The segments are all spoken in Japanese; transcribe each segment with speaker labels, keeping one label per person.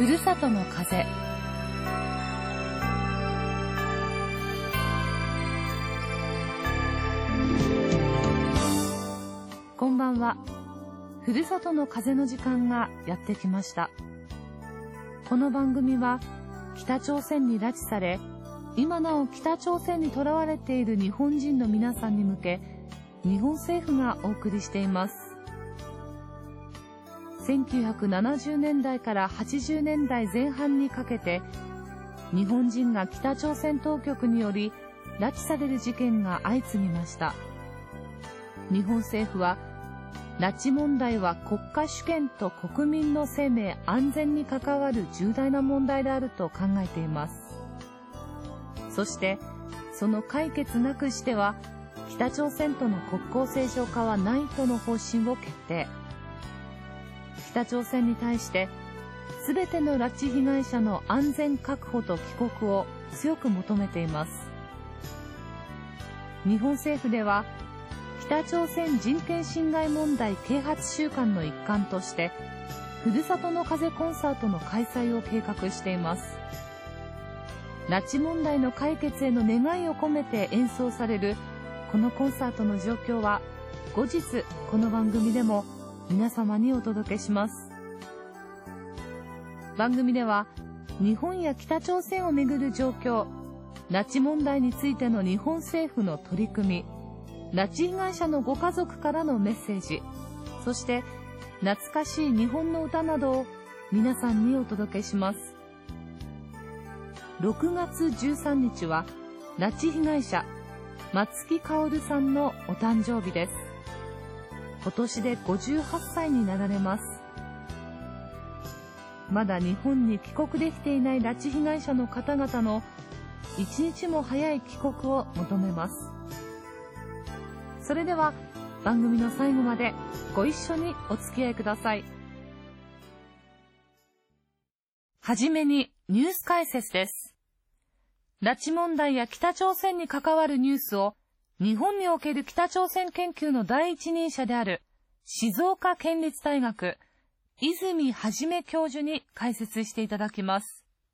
Speaker 1: ふるさとの風。こんばんは。ふるさとの風の時間がやってきました。この番組は北朝鮮に拉致され、今なお北朝鮮にとらわれている日本人の皆さんに向け、日本政府がお送りしています。1970年代から80年代前半にかけて、日本人が北朝鮮当局により拉致される事件が相次ぎました。日本政府は、拉致問題は国家主権と国民の生命安全に関わる重大な問題であると考えています。そして、その解決なくしては、北朝鮮との国交正常化はないとの方針を決定。北朝鮮に対して、すべての拉致被害者の安全確保と帰国を強く求めています。日本政府では、北朝鮮人権侵害問題啓発週間の一環として、ふるさとの風コンサートの開催を計画しています。拉致問題の解決への願いを込めて演奏されるこのコンサートの状況は、後日この番組でも皆様にお届けします。番組では日本や北朝鮮をめぐる状況、拉致問題についての日本政府の取り組み、拉致被害者のご家族からのメッセージ、そして懐かしい日本の歌などを皆さんにお届けします。6月13日は拉致被害者松木薫さんのお誕生日です。今年で58歳になられます。まだ日本に帰国できていない拉致被害者の方々の一日も早い帰国を求めます。それでは番組の最後までご一緒にお付き合いください。はじめにニュース解説です。拉致問題や北朝鮮に関わるニュースを日本における北朝鮮研究の第一人者である静岡県立大学泉元教授に解説していただきます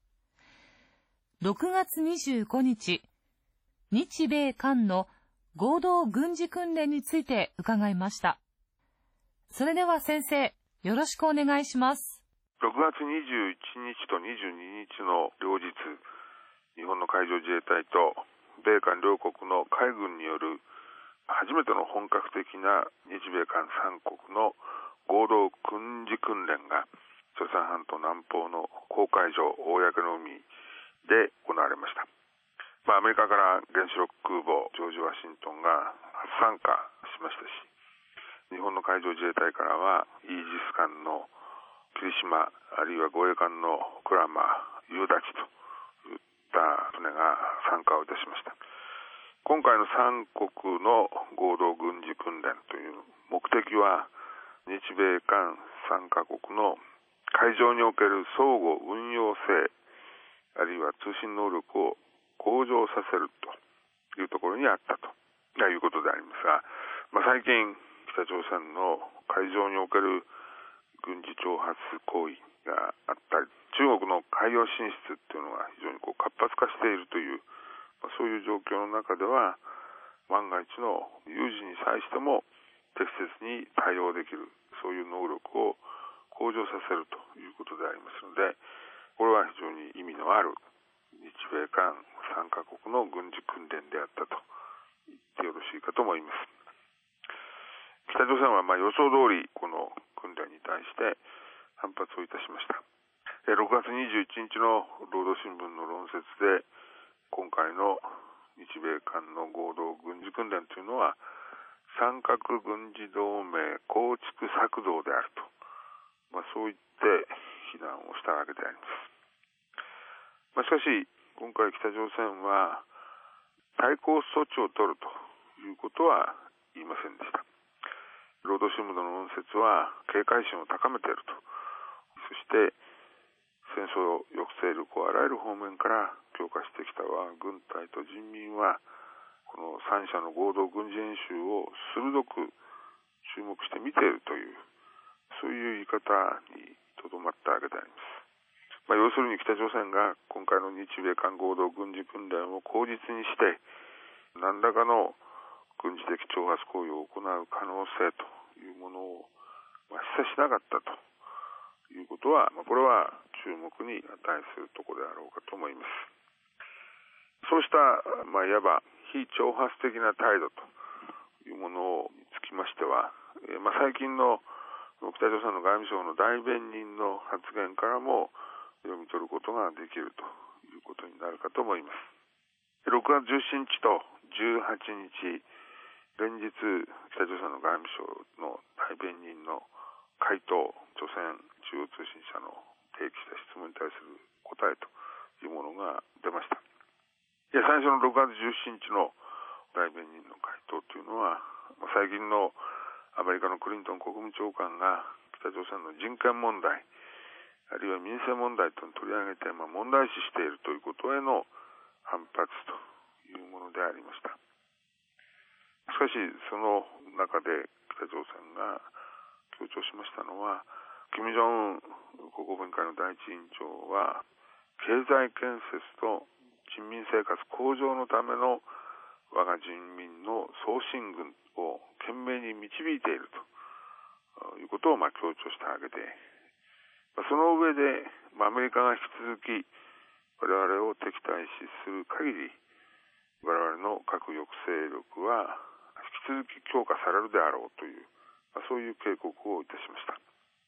Speaker 1: 。6月25日、日米韓の合同軍事訓練について伺いました。それでは先生、よろしくお願いします。
Speaker 2: 6月21日と22日の両日、日本の海上自衛隊と米韓両国の海軍による初めての本格的な日米韓3国の合同軍事訓練が朝鮮半島南方の公海上、公の海で行われました。アメリカから原子力空母ジョージ・ワシントンが初参加しましたし、日本の海上自衛隊からはイージス艦の霧島、あるいは護衛艦の鞍馬、夕立といった船が参加をいたしました。今回の3国の合同軍事訓練という目的は、日米韓3カ国の海上における相互運用性、あるいは通信能力を向上させるというところにあったということでありますが、最近北朝鮮の海上における軍事挑発行為があったり、中国の海洋進出っていうのが非常に活発化しているという、そういう状況の中では、万が一の有事に際しても適切に対応できる、そういう能力を向上させるということでありますので、これは非常に意味のある日米韓3カ国の軍事訓練であったと言ってよろしいかと思います。北朝鮮は予想通りこの訓練に対して反発をいたしました。6月21日の労働新聞の論説で、今回の日米韓の合同軍事訓練というのは三角軍事同盟構築策動であると、そう言って非難をしたわけであります。しかし今回北朝鮮は対抗措置を取るということは言いませんでした。労働新聞の論説は警戒心を高めていると、そして戦争抑制力をあらゆる方面から強化してきた我が軍隊と人民は、この3者の合同軍事演習を鋭く注目して見ているという、そういう言い方にとどまったわけでありま要するに北朝鮮が今回の日米韓合同軍事訓練を口実にして何らかの軍事的挑発行為を行う可能性というものを示唆しなかったということは、これは注目に値するところであろうかと思います。そうした、いわば非挑発的な態度というものにつきましては、最近の北朝鮮の外務省の代弁人の発言からも読み取ることができるということになるかと思います。6月17日と18日、連日北朝鮮の外務省の代弁人の回答、朝鮮中央通信社の提起した質問に対する答えというものが出ました。最初の6月17日の代弁人の回答というのは、最近のアメリカのクリントン国務長官が北朝鮮の人権問題、あるいは民生問題と取り上げて問題視しているということへの反発というものでありました。しかしその中で北朝鮮が強調しましたのは、金正恩国防委員会の第一委員長は経済建設と人民生活向上のための我が人民の総進軍を懸命に導いているということを強調したわけで、その上でアメリカが引き続き我々を敵対視する限り、我々の核抑制力は引き続き強化されるであろうという、そういう警告をいたしました。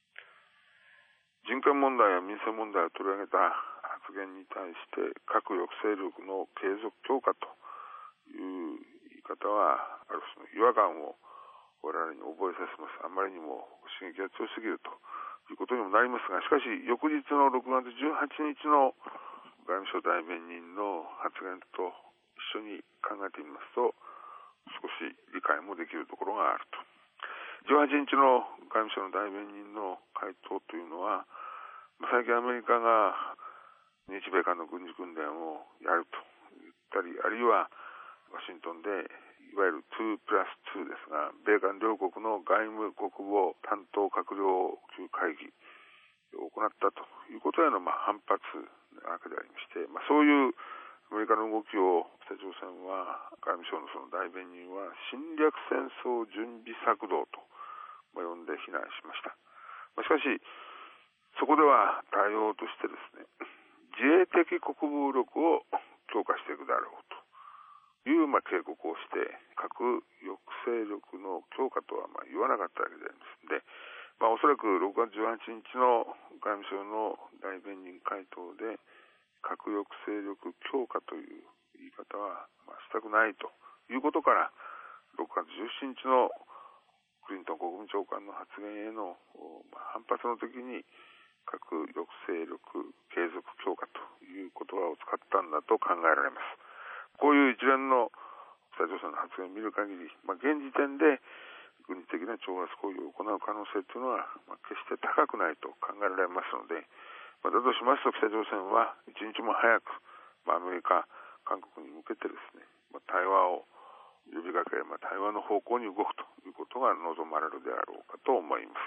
Speaker 2: 人権問題や民生問題を取り上げた発言に対して核抑制力の継続強化という言い方はある種の違和感を我々に覚えさせます。あまりにも刺激が強すぎるということにもなりますが、しかし翌日の6月18日の外務省代弁人の発言と一緒に考えてみますと、少し理解もできるところがあると。18日の外務省の代弁人の回答というのは、最近アメリカが日米韓の軍事訓練をやると言ったり、あるいはワシントンでいわゆる2+2ですが、米韓両国の外務国防担当閣僚級会議を行ったということへの反発なわけでありまして、そういうアメリカの動きを北朝鮮は、外務省のその代弁人は侵略戦争準備策動と呼んで非難しました。しかしそこでは対応としてですね、自衛的国防力を強化していくだろうという警告をして、核抑制力の強化とは言わなかったわけでありますので、おそらく6月18日の外務省の代弁人回答で核抑制力強化という言い方はしたくないということから、6月17日のクリントン国務長官の発言への反発の時に核抑制力継続強化という言葉を使ったんだと考えられます。こういう一連の北朝鮮の発言を見る限り、現時点で軍事的な挑発行為を行う可能性というのは決して高くないと考えられますので、だとしますと北朝鮮は一日も早くアメリカ、韓国に向けてですね、対話を呼びかけ、対話の方向に動くということが望まれるであろうかと思います。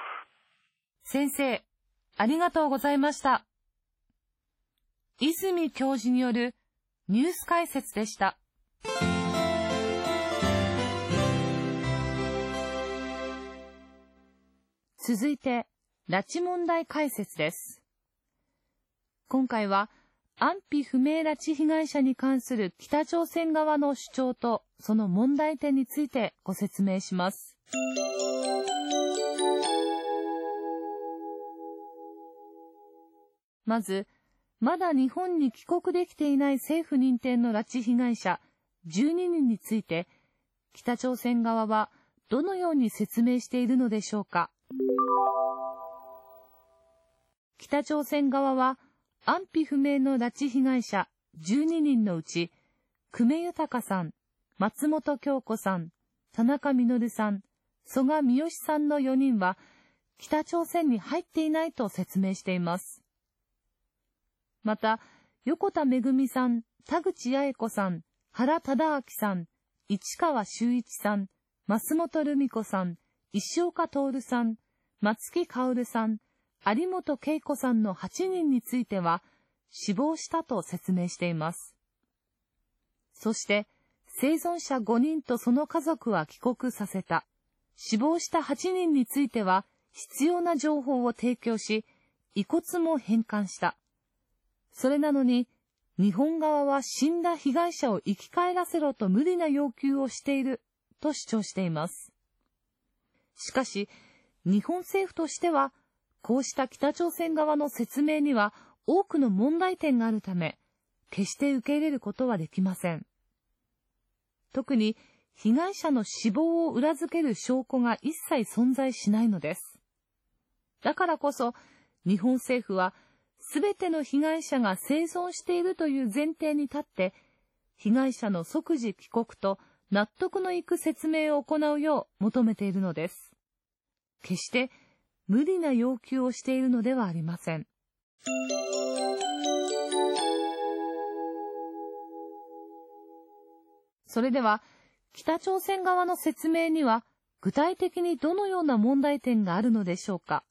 Speaker 1: 先生、ありがとうございました。泉教授によるニュース解説でした。続いて、拉致問題解説です。今回は、安否不明拉致被害者に関する北朝鮮側の主張とその問題点についてご説明します。まず、まだ日本に帰国できていない政府認定の拉致被害者12人について、北朝鮮側はどのように説明しているのでしょうか。北朝鮮側は、安否不明の拉致被害者12人のうち、久米豊さん、松本京子さん、田中実さん、曽我三好さんの4人は、北朝鮮に入っていないと説明しています。また、横田めぐみさん、田口八重子さん、原忠明さん、市川修一さん、増本留美子さん、石岡徹さん、松木薫さん、 有本恵子さんの8人については死亡したと説明しています。そして、生存者5人とその家族は帰国させた。死亡した8人については必要な情報を提供し、遺骨も返還した。それなのに、日本側は死んだ被害者を生き返らせろと無理な要求をしていると主張しています。しかし、日本政府としては、こうした北朝鮮側の説明には多くの問題点があるため、決して受け入れることはできません。特に、被害者の死亡を裏付ける証拠が一切存在しないのです。だからこそ、日本政府は、すべての被害者が生存しているという前提に立って、被害者の即時帰国と納得のいく説明を行うよう求めているのです。決して無理な要求をしているのではありません。それでは、北朝鮮側の説明には具体的にどのような問題点があるのでしょうか。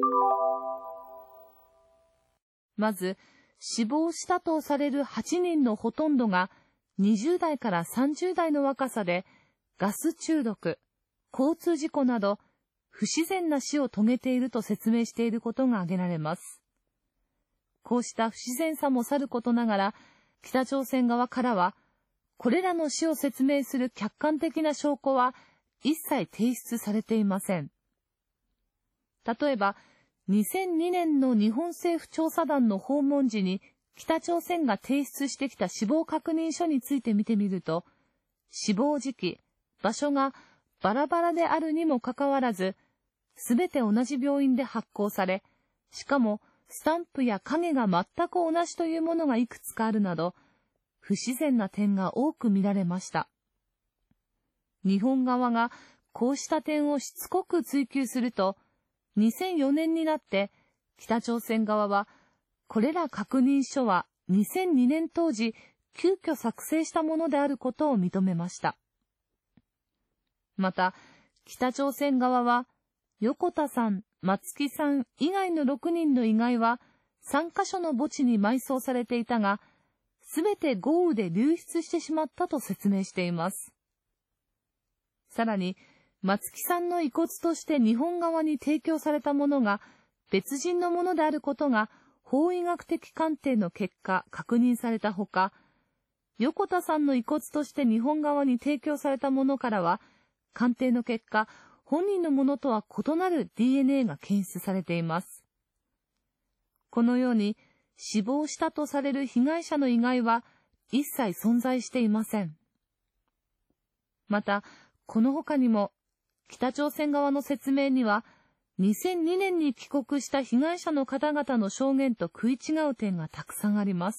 Speaker 1: まず、死亡したとされる8人のほとんどが20代から30代の若さでガス中毒、交通事故など不自然な死を遂げていると説明していることが挙げられます。こうした不自然さもさることながら、北朝鮮側からは、これらの死を説明する客観的な証拠は一切提出されていません。例えば、2002年の日本政府調査団の訪問時に北朝鮮が提出してきた死亡確認書について見てみると、死亡時期、場所がバラバラであるにもかかわらず、すべて同じ病院で発行され、しかもスタンプや影が全く同じというものがいくつかあるなど、不自然な点が多く見られました。日本側がこうした点をしつこく追及すると、2004年になって北朝鮮側は、これら確認書は2002年当時、急遽作成したものであることを認めました。また、北朝鮮側は、横田さん、松木さん以外の6人の遺骸は3カ所の墓地に埋葬されていたが、すべて豪雨で流出してしまったと説明しています。さらに、松木さんの遺骨として日本側に提供されたものが別人のものであることが法医学的鑑定の結果確認されたほか、横田さんの遺骨として日本側に提供されたものからは、鑑定の結果、本人のものとは異なる DNA が検出されています。このように、死亡したとされる被害者の遺骸は一切存在していません。また、この他にも、北朝鮮側の説明には、2002年に帰国した被害者の方々の証言と食い違う点がたくさんあります。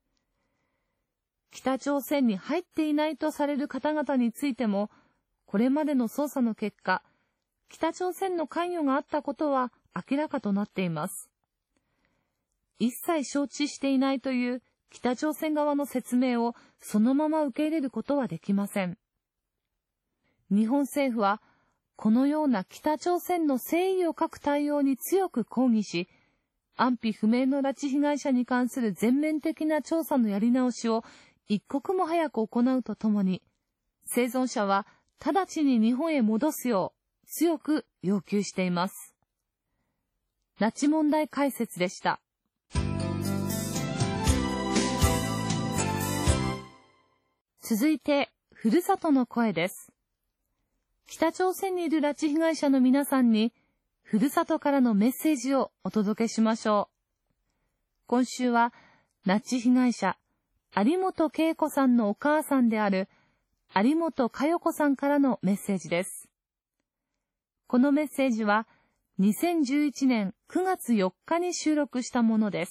Speaker 1: 北朝鮮に入っていないとされる方々についても、これまでの捜査の結果、北朝鮮の関与があったことは明らかとなっています。一切承知していないという北朝鮮側の説明をそのまま受け入れることはできません。日本政府は、このような北朝鮮の誠意を欠く対応に強く抗議し、安否不明の拉致被害者に関する全面的な調査のやり直しを一刻も早く行うとともに、生存者は直ちに日本へ戻すよう強く要求しています。拉致問題解説でした。続いて、ふるさとの声です。北朝鮮にいる拉致被害者の皆さんに、ふるさとからのメッセージをお届けしましょう。今週は、拉致被害者、有本恵子さんのお母さんである、有本佳代子さんからのメッセージです。このメッセージは、2011年9月4日に収録したものです。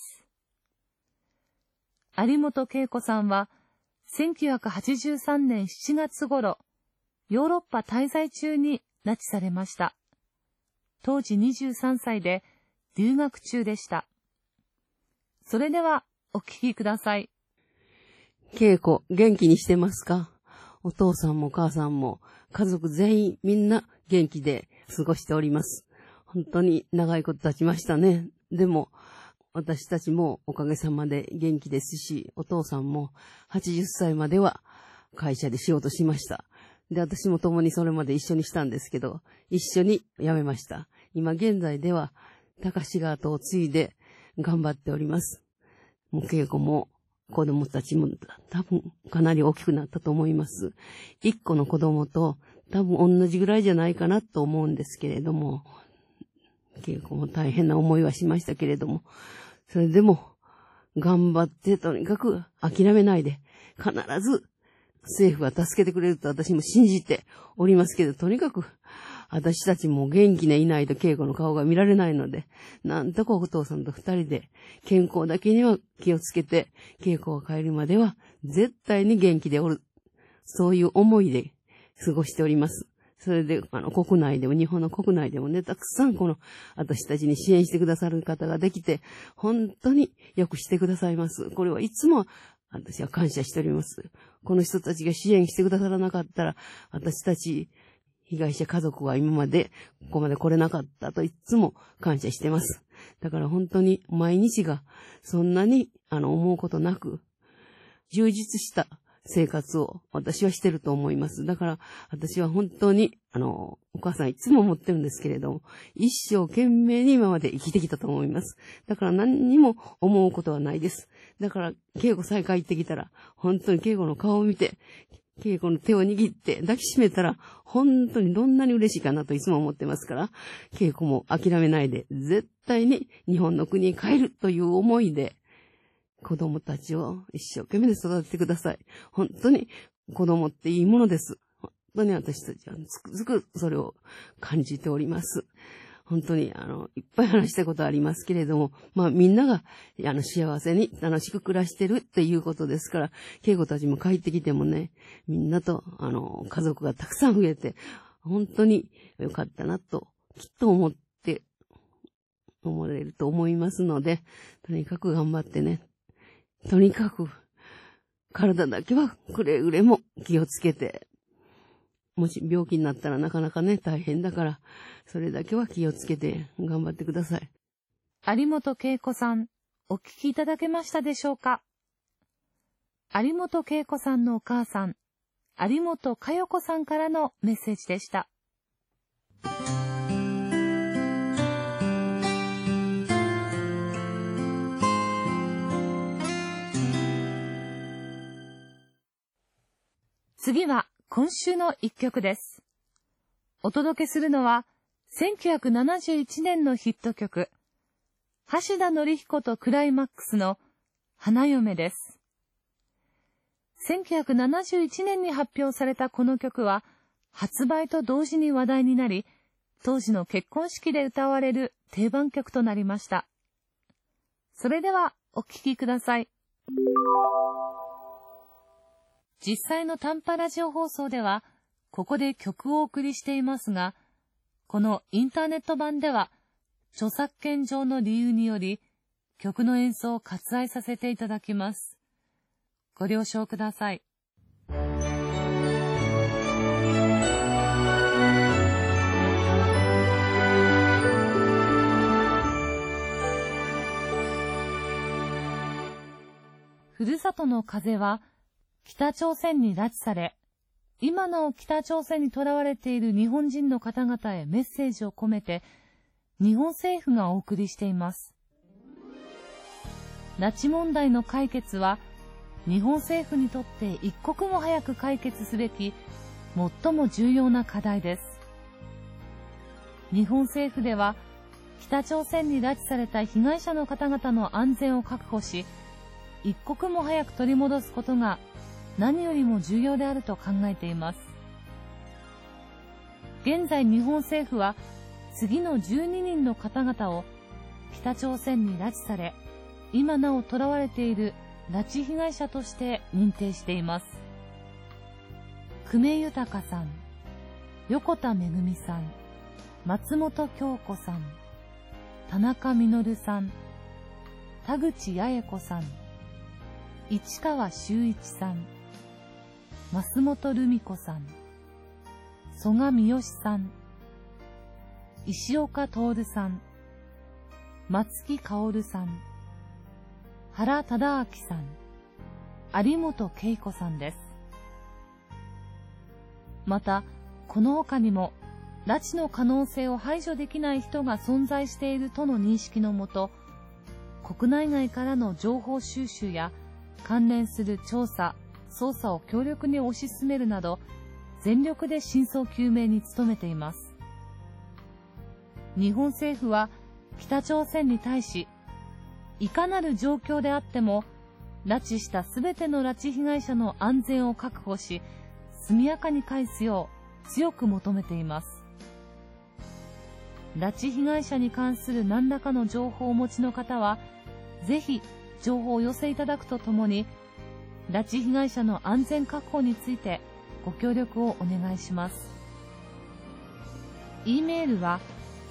Speaker 1: 有本恵子さんは、1983年7月頃、ヨーロッパ滞在中に拉致されました。当時23歳で留学中でした。それではお聞きください。
Speaker 3: 恵子、元気にしてますか？お父さんもお母さんも家族全員みんな元気で過ごしております。 本当に長いこと経ちましたね。でも、私たちもおかげさまで元気ですし、お父さんも80歳までは会社で仕事しました。で、私も共にそれまで一緒にしたんですけど、一緒に辞めました。今現在では、高志が後を継いで頑張っております。もう稽古も子供たちも多分かなり大きくなったと思います。一個の子供と多分同じぐらいじゃないかなと思うんですけれども、稽古も大変な思いはしましたけれども、それでも頑張ってとにかく諦めないで、必ず政府は助けてくれると私も信じておりますけど、とにかく私たちも元気でいないと稽古の顔が見られないので、なんとかお父さんと二人で健康だけには気をつけて、稽古が帰るまでは絶対に元気でおる。そういう思いで過ごしております。それで、国内でも、日本の国内でもね、たくさん私たちに支援してくださる方ができて、本当によくしてくださいます。これはいつも私は感謝しております。この人たちが支援してくださらなかったら、私たち、被害者家族は今までここまで来れなかったといつも感謝してます。だから本当に毎日がそんなに思うことなく、充実した生活を私はしてると思います。だから私は本当にお母さんいつも思ってるんですけれども、一生懸命に今まで生きてきたと思います。だから何にも思うことはないです。だから稽古再開行ってきたら、本当に稽古の顔を見て、稽古の手を握って抱きしめたら、本当にどんなに嬉しいかなといつも思ってますから、稽古も諦めないで、絶対に日本の国に帰るという思いで、子供たちを一生懸命で育ててください。本当に子供っていいものです。本当に私たちはつくづくそれを感じております。本当にいっぱい話したことありますけれども、みんなが幸せに楽しく暮らしてるっていうことですから、稽古たちも帰ってきてもね、みんなと家族がたくさん増えて、本当に良かったなと、きっと思われると思いますので、とにかく頑張ってね。とにかく、体だけはくれぐれも気をつけて、もし病気になったらなかなかね、大変だから、それだけは気をつけて頑張ってください。
Speaker 1: 有本恵子さん、お聞きいただけましたでしょうか？有本恵子さんのお母さん、有本佳代子さんからのメッセージでした。次は今週の一曲です。お届けするのは1971年のヒット曲、橋田紀彦とクライマックスの花嫁です。1971年に発表されたこの曲は発売と同時に話題になり、当時の結婚式で歌われる定番曲となりました。それではお聴きください。実際の短波ラジオ放送では、ここで曲をお送りしていますが、このインターネット版では、著作権上の理由により、曲の演奏を割愛させていただきます。ご了承ください。ふるさとの風は、北朝鮮に拉致され、今なお北朝鮮に囚われている日本人の方々へメッセージを込めて、日本政府がお送りしています。拉致問題の解決は、日本政府にとって一刻も早く解決すべき、最も重要な課題です。日本政府では、北朝鮮に拉致された被害者の方々の安全を確保し、一刻も早く取り戻すことが何よりも重要であると考えています。現在日本政府は次の12人の方々を北朝鮮に拉致され、今なお囚われている拉致被害者として認定しています。久米豊さん、横田めぐみさん、松本京子さん、田中実さん、田口八重子さん、市川修一さん、増本留美子さん、曽我三好さん、 石岡徹さん、松木薫さん、原忠明さん、有本恵子さんです。また、この他にも、拉致の可能性を排除できない人が存在しているとの認識のもと、国内外からの情報収集や関連する調査、捜査を強力に推し進めるなど、全力で真相究明に努めています。日本政府は北朝鮮に対し、いかなる状況であっても、拉致したすべての拉致被害者の安全を確保し、速やかに返すよう強く求めています。拉致被害者に関する何らかの情報をお持ちの方は、ぜひ情報をお寄せいただくとともに、拉致被害者の安全確保についてご協力をお願いします。e メールは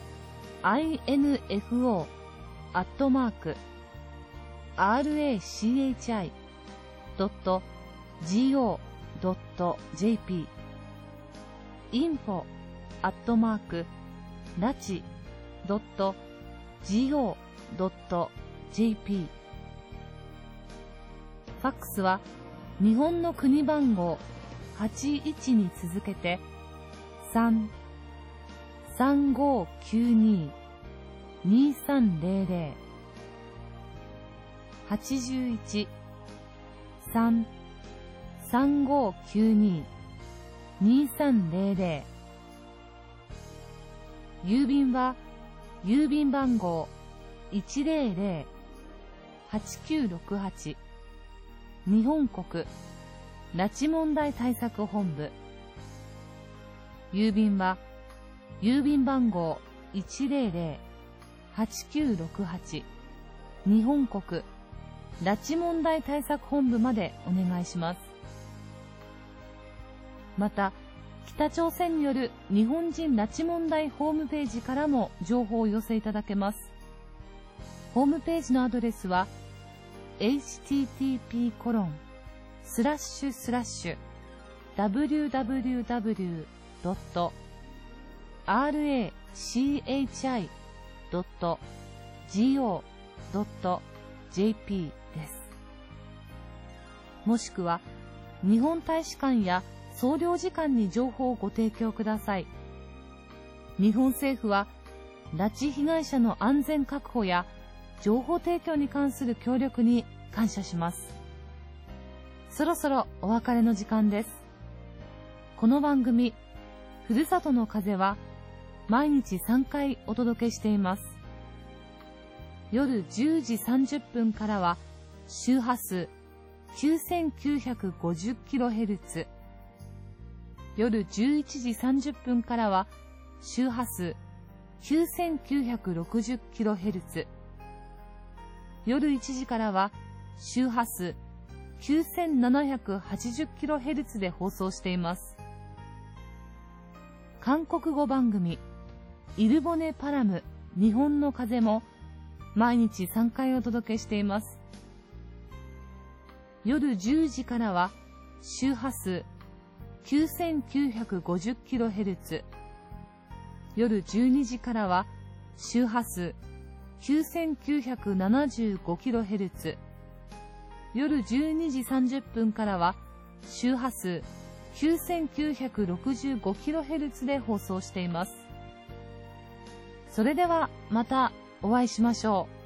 Speaker 1: info@rachi.go.jp info@rachi.go.jp ファックスは日本の国番号81に続けて 3-3592-2300 81-3-3592-2300 郵便は郵便番号 100-8968 日本国拉致問題対策本部。郵便は郵便番号 100-8968 日本国拉致問題対策本部までお願いします。また、北朝鮮による日本人拉致問題ホームページからも情報を寄せいただけます。ホームページのアドレスは http://www.rachi.go.jp です。もしくは日本大使館や総領事館に情報をご提供ください。日本政府は拉致被害者の安全確保や情報提供に関する協力に感謝します。そろそろお別れの時間です。この番組、ふるさとの風は毎日3回お届けしています。夜10時30分からは周波数 9950kHz、夜11時30分からは周波数 9960kHz、夜1時からは周波数 9780kHz で放送しています。韓国語番組イルボネパラム日本の風も毎日3回お届けしています。夜10時からは周波数 9950kHz、夜12時からは周波数 9975kHz、夜12時30分からは周波数 9965kHz で放送しています。それではまたお会いしましょう。